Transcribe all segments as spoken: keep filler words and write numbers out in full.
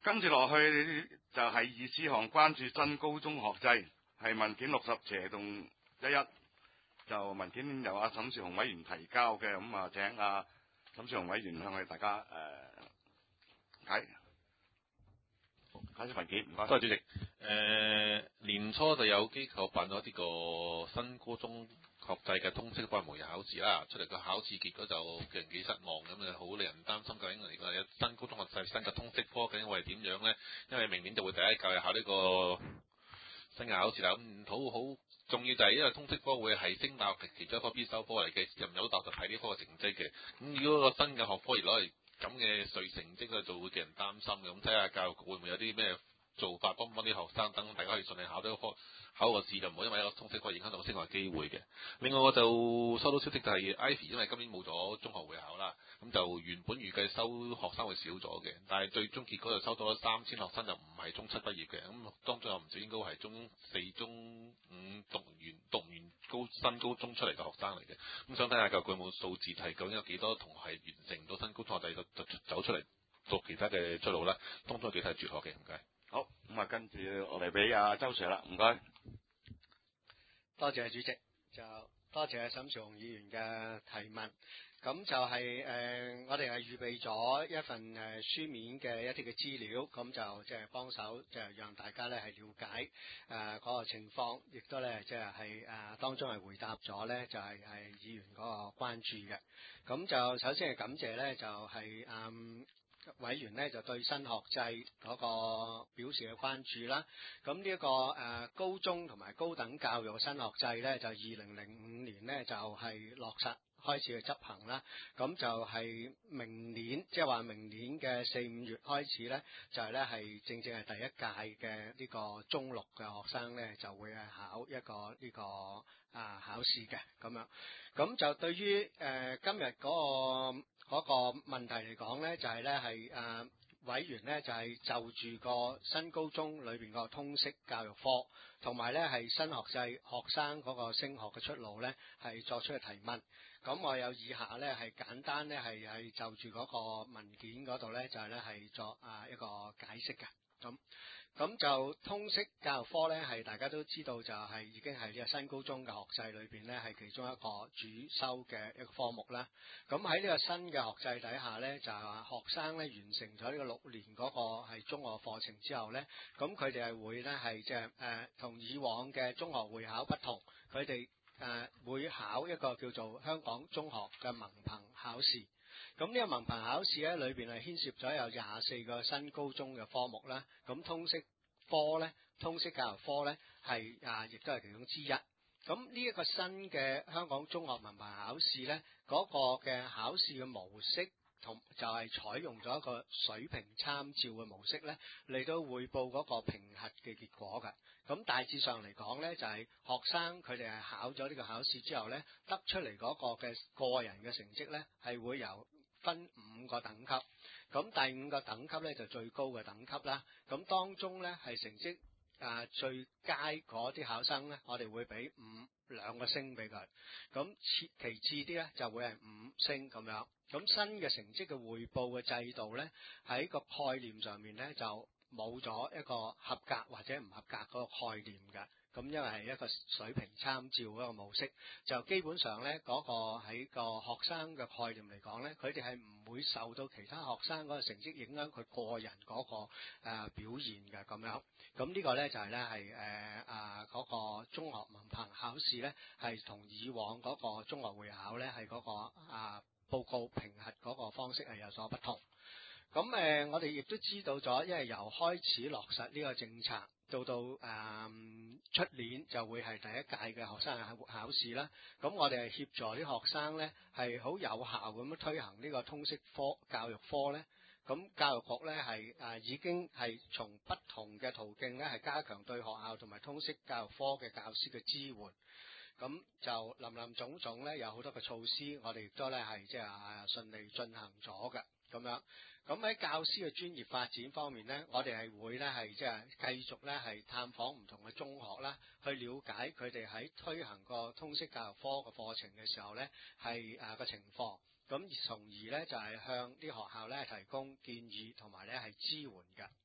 跟住落去就係二試項關注新高中學制，係文件六十斜動一一，就文件由阿沈紹雄委員提交嘅，咁啊請阿沈紹雄委員向我哋大家誒解解釋文件，唔該。 多謝主席。誒、呃、年初就有機構辦咗呢個新高中學制嘅通識科模擬考試啦，出嚟個考試結果就令人幾失望咁啊，好令人擔心究竟嚟講新高中學制新嘅通識科究竟會係點樣咧？因為明年就會第一屆考呢個新嘅考試啦。咁好好重要就係因為通識科會係升大學其中一科必修科嚟嘅，入唔到大學就睇呢科嘅成績嘅。咁如果個新嘅學科而攞嚟咁嘅碎成績咧，就會叫人擔心嘅。咁睇下教育局會唔會有啲咩做法幫幫啲學生，等大家可以順利考呢個科，考個試就唔好因為一個通識科影響到升學機會嘅。另外我就收到消息就係 Ivy 因為今年冇咗中學會考啦，咁就原本預計收學生會少咗嘅，但係最終結果就收到咗三千學生，就唔係中七畢業嘅。咁當中有唔少應該係中四、中五讀完讀完高新高中出嚟嘅學生嚟嘅。咁想睇下究竟有冇數字係究竟有幾多同學係完成到新高中學制就走出嚟讀其他嘅出路啦？當中有幾多係輟學嘅？唔該。 好，咁啊，跟住我哋俾阿周 Sir 啦，唔該。 多謝主席，就多謝沈紹雄議員嘅提問。咁就係、是、誒、呃，我哋係預備咗一份誒、呃、書面嘅一啲嘅資料，咁就即係幫手，就係讓大家咧係了解誒嗰、呃那個情況，亦都咧即係係誒當中係回答咗咧就係、是、係議員嗰個關注嘅。咁就首先係感謝咧就係、是、嗯。委員呢就對新學制嗰個表示嘅關注啦。咁呢一個誒、呃、高中同埋高等教育新學制呢，就二零零五年呢就係、是、落實開始去執行啦。咁就係明年，即係話明年嘅四五月開始呢，就係呢係正正係第一屆嘅呢個中六嘅學生呢，就會係考一個呢、這個啊考試嘅咁樣。咁就對於誒、呃、今日嗰、那個。嗰個問題嚟講呢，就係呢係誒委員呢，就係就住個新高中裏邊個通識教育科，同埋呢係新學制學生嗰個升學嘅出路呢，係作出嘅提問。咁我有以下呢係簡單呢係係就住嗰個文件嗰度呢，就係呢係作啊一個解釋嘅。咁咁就通識教育科呢，係大家都知道就係已經係呢個新高中嘅學制裏邊呢，係其中一個主修嘅一個科目啦。咁喺呢個新嘅學制底下呢，就係話學生呢完成咗呢個六年嗰個係中學課程之後呢，咁佢哋係會呢係即係誒同以往嘅中學會考不同，佢哋誒會考一個叫做香港中學嘅文憑考試。咁呢個文憑考試咧，裏邊係牽涉咗有廿四個新高中嘅科目啦。咁通識科咧，通識教育科咧係啊，亦都係其中之一。咁呢一個新嘅香港中學文憑考試咧，嗰個嘅考試嘅模式同就係採用咗一個水平參照嘅模式咧，嚟到匯報嗰個評核嘅結果嘅。咁大致上嚟講咧，就係學生佢哋係考咗呢個考試之後咧，得出嚟嗰個嘅個人嘅成績咧，係會由分五個等級。咁第五個等級咧就最高嘅等級啦。咁當中咧係成績啊最佳嗰啲考生咧，我哋會俾五兩個星俾佢。咁其其次啲咧就會係五星咁樣。咁新嘅成績嘅匯報嘅制度咧，喺個概念上面咧就冇咗一個合格或者唔合格嗰個概念嘅。咁因為係一個水平參照嗰個模式，就基本上咧嗰個喺個學生嘅概念嚟講咧，佢哋係唔會受到其他學生嗰個成績影響佢個人嗰個誒表現嘅咁樣。咁呢個咧就係咧係誒啊嗰個中學文憑考試咧，係同以往嗰個中學會考咧係嗰個啊報告評核嗰個方式係有所不同。咁誒、呃，我哋亦都知道咗，因為由開始落實呢個政策，到到誒出、呃、年就會係第一屆嘅學生考考試啦。咁我哋係協助啲學生咧，係好有效咁樣推行呢個通識科教育科咧。咁教育局咧係誒已經係從不同嘅途徑咧，係加強對學校同埋通識教育科嘅教師嘅支援。咁就林林總總咧，有好多嘅措施，我哋亦都咧係即係順利進行咗嘅。咁樣，咁喺教師嘅專業發展方面呢，我哋係會呢係即係繼續呢係探訪唔同嘅中學啦，去了解佢哋喺推行個通識教育科嘅課程嘅時候呢係誒個情況，咁從而呢就係向啲學校呢提供建議同埋呢係支援嘅。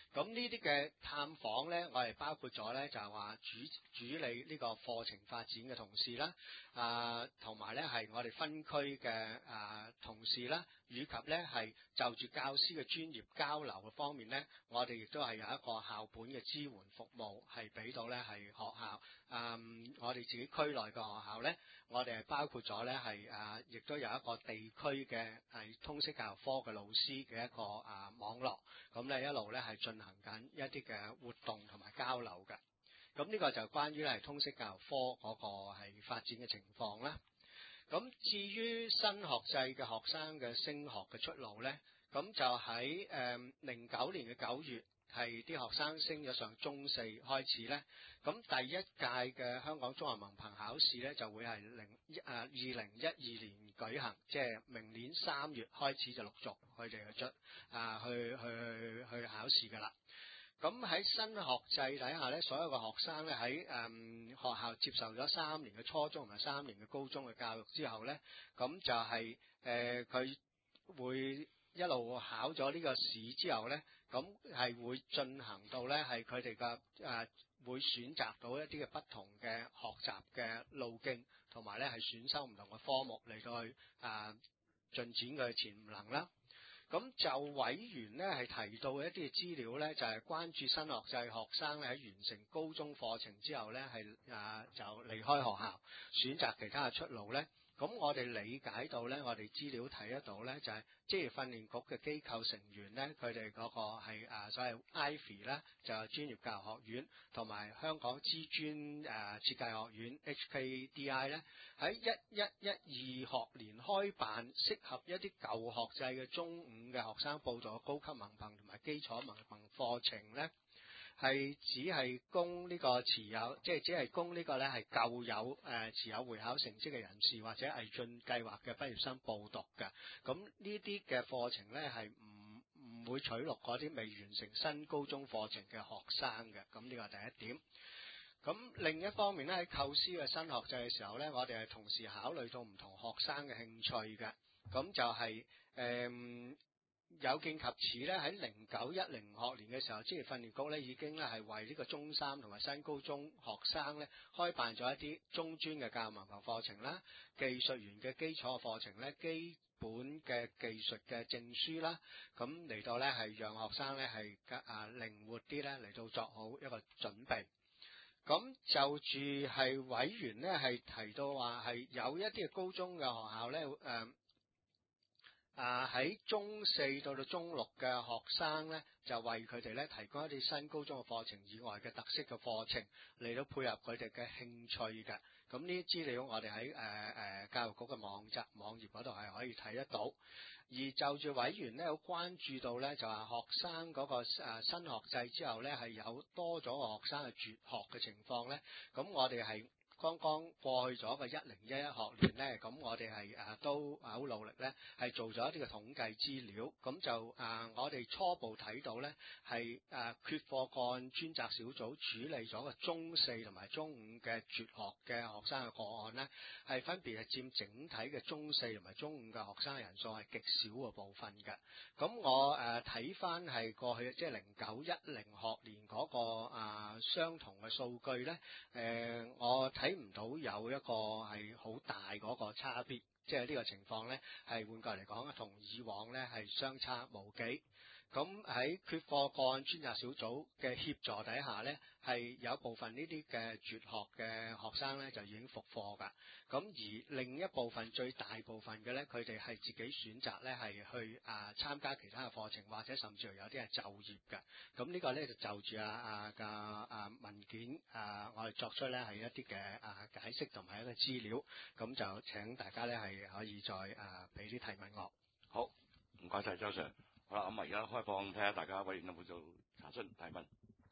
咁呢啲嘅探訪咧，我哋包括咗咧就係話主主理呢個課程發展嘅同事啦，啊同埋咧係我哋分區嘅啊同事啦，以及咧係就住教師嘅專業交流嘅方面咧，我哋亦都係有一個校本嘅支援服務係俾到咧係學校。嗯，我哋自己區內嘅學校咧，我哋係包括咗咧係啊，亦都有一個地區嘅係通識教育科嘅老師嘅一個啊網絡，咁咧一路咧係進行緊一啲嘅活動同埋交流嘅。咁呢個就關於咧係通識教育科嗰個係發展嘅情況啦。咁至於新學制嘅學生嘅升學嘅出路咧，咁就喺誒零九年嘅九月。係啲學生升咗上中四開始咧，咁第一屆嘅香港綜合文憑考試咧就會係零誒二零一二年舉行，即係明年三月開始就陸續佢哋去出啊去去去去考試㗎啦。咁喺新學制底下咧，所有嘅學生咧喺誒學校接受咗三年嘅初中同埋三年嘅高中嘅教育之後咧，咁就係誒佢會一路考咗呢個試之後咧，咁係會進行到咧係佢哋嘅誒會選擇到一啲嘅不同嘅學習嘅路徑，同埋咧係選修唔同嘅科目嚟到去誒進展佢嘅潛能啦。咁就委員咧係提到一啲嘅資料咧，就係、是、關注新學制學生咧喺完成高中課程之後咧係啊就離開學校，選擇其他嘅出路咧。咁我哋理解到咧，我哋資料睇得到咧，就係職業訓練局嘅機構成員咧，佢哋嗰個係誒所謂 I V E 咧，就係專業教育學院，同埋香港資專誒設計學院 H K D I 咧，喺一一一二學年開辦適合一啲舊學制嘅中五嘅學生報讀高級文憑同埋基礎文憑課程咧。係只係供呢個持有，即係只係供呢個咧係舊有誒、呃、持有會考成績嘅人士或者毅進計劃嘅畢業生報讀嘅。咁呢啲嘅課程咧係唔唔會取錄嗰啲未完成新高中課程嘅學生嘅。咁呢個係第一點。咁另一方面咧喺構思嘅新學制嘅時候咧，我哋係同時考慮到唔同學生嘅興趣嘅。咁就係、是、誒。呃有見及此咧，喺零九一零學年嘅時候，職業訓練局咧已經咧係為呢個中三同埋新高中學生咧開辦咗一啲中專嘅教育文憑課程啦、技術員嘅基礎課程咧、基本嘅技術嘅證書啦，咁嚟到咧係讓學生咧係啊靈活啲咧嚟到作好一個準備。咁就住係委員咧係提到話係有一啲嘅高中嘅學校咧誒。呃啊！喺中四到到中六嘅學生咧，就為佢哋咧提供一啲新高中嘅課程以外嘅特色嘅課程嚟到配合佢哋嘅興趣嘅。咁呢啲資料我哋喺誒誒教育局嘅網站網頁嗰度係可以睇得到。而就住委員咧，好關注到咧，就係學生嗰個誒新學制之後咧，係有多咗個學生係輟學嘅情況咧。咁我哋係剛剛過去咗個一零一一學年咧，咁我哋係誒都好努力咧，係做咗一啲嘅統計資料，咁就誒、呃、我哋初步睇到咧，係誒、呃、缺課個案專責小組處理咗個中四同埋中五嘅輟學嘅學生嘅個案咧，係分別係佔整體嘅中四同埋中五嘅學生人數係極少嘅部分嘅。咁我誒睇翻係過去即係零九一零學年嗰、那個啊、呃、相同嘅數據咧，誒、呃、我睇。睇唔到有一個係好大嗰個差別，即係呢個情況咧，係換句嚟講，同以往咧係相差無幾。咁喺缺課個案專責小組嘅協助底下咧，係有部分呢啲嘅輟學嘅學生咧就已經復課㗎。咁而另一部分最大部分嘅咧，佢哋係自己選擇咧係去啊參加其他嘅課程，或者甚至乎有啲係就業嘅。咁呢個咧就就住啊啊嘅啊文件啊，我哋作出咧係一啲嘅啊解釋同埋一個資料。咁就請大家咧係可以再啊俾啲提問我。 好，唔該晒周 Sir。好啦，咁啊而家開放睇下大家委員有冇做查詢提問。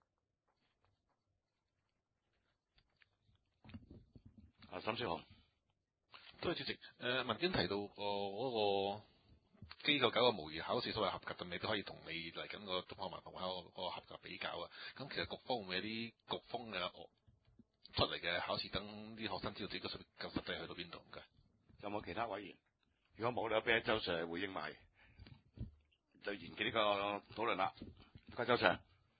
啊，沈少雄， 多謝主席。誒、呃、文件提到個嗰個機構搞個模擬考試，所謂合格嘅，你都可以同你嚟緊個中學文憑考嗰個合格比較啊。咁其實局方會唔會有啲局方嘅出嚟嘅考試，等啲學生知道自己個實夠實際去到邊度嘅？ 有冇其他委員？如果冇，你俾周 Sir 回應埋，就完結呢個討論啦。唔該，周 Sir。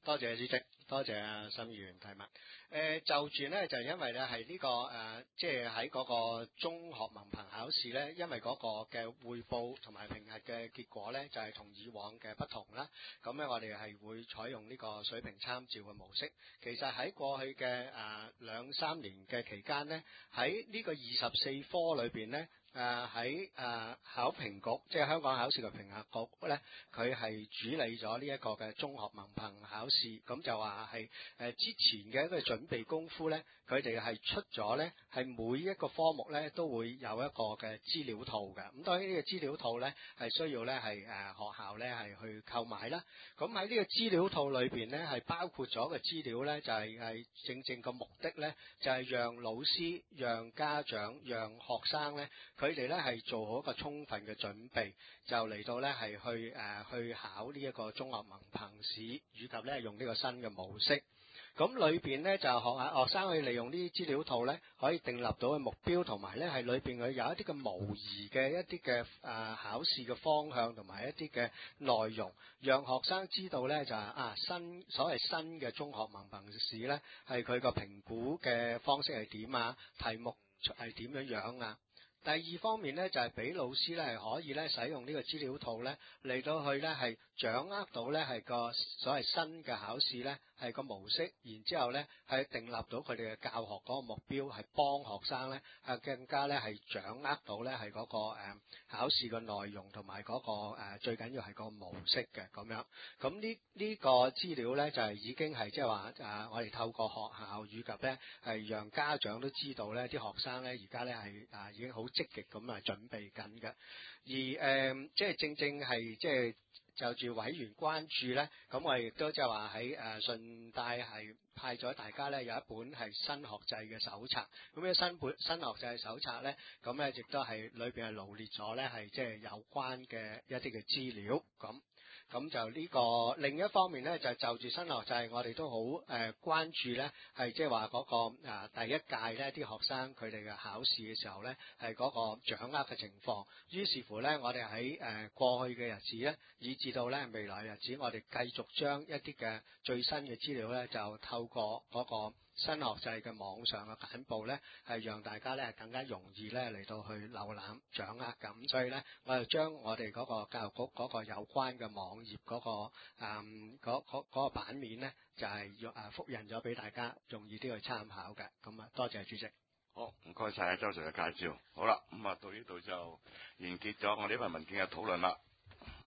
多謝主席，多謝阿沈議員提問。誒、呃、就住咧，就因為咧係呢個誒，即係喺嗰個中學文憑考試咧，因為嗰個嘅匯報同埋評核嘅結果咧，就係、是、同以往嘅不同啦。咁咧，我哋係會採用呢個水平參照嘅模式。其實喺過去嘅誒兩三年嘅期間咧，喺呢個二十四科裏邊咧。誒喺誒考評局，即係香港考試嘅評核局咧，佢係主理咗呢一個嘅中學文憑考試，咁就話係誒之前嘅一個準備功夫咧，佢哋係出咗咧，係每一個科目咧都會有一個嘅資料套嘅。咁當然呢個資料套咧係需要咧係誒學校咧係去購買啦。咁喺呢個資料套裏邊咧係包括咗嘅資料咧，就係係正正個目的咧，就係讓老師、讓家長、讓學生咧。佢哋咧係做好一個充分嘅準備，就嚟到咧係去誒、呃、去考呢一個中學文憑試，以及咧用呢個新嘅模式。咁裏邊咧就學下學生可以利用呢啲資料套咧，可以訂立到嘅目標，同埋咧係裏邊佢有一啲嘅模擬嘅一啲嘅誒考試嘅方向，同埋一啲嘅內容，讓學生知道咧就係、是、啊新所謂新嘅中學文憑試咧係佢個評估嘅方式係點啊，題目係點樣樣啊。第二方面咧，就係、是、俾老師咧係可以咧使用呢個資料套咧嚟到去咧係掌握到咧係個所謂新嘅考試咧係個模式，然之後咧係訂立到佢哋嘅教學嗰個目標，係幫學生咧係更加咧係掌握到咧係嗰個誒、呃、考試嘅內容同埋嗰個誒、呃、最緊要係個模式嘅咁樣。咁呢呢個資料咧就係、是、已經係即係話誒我哋透過學校以及咧係讓家長都知道咧啲學生咧而家咧係啊已經好積極咁啊準備緊嘅，而誒、呃、即係正正係即係就住委員關注咧，咁我哋亦都即係話喺誒順帶係派咗大家咧有一本係新學制嘅手冊，咁呢新本新學制嘅手冊咧，咁咧亦都係裏邊係羅列咗咧係即係有關嘅一啲嘅資料咁。咁就呢、這個另一方面咧，就就住新學制，我哋都好誒、呃、關注咧，係即係話嗰個、呃、第一屆咧啲學生佢哋嘅考試嘅時候咧，係嗰個掌握嘅情況。於是乎咧，我哋喺誒過去嘅日子咧，以至到咧未來日子，我哋繼續將一啲嘅最新嘅資料咧，就透過嗰個新學制嘅網上嘅簡報咧，係讓大家咧更加容易咧嚟到去瀏覽掌握咁。所以咧，我就將我哋嗰個教育局嗰個有關嘅網頁嗰、嗰個誒嗰嗰嗰個版面咧，就係用誒複印咗俾大家，容易啲去參考嘅。咁啊，多謝主席。 好，唔該晒啊，周 Sir 嘅介紹。好啦，咁啊到呢度就完結咗我呢份文件嘅討論啦。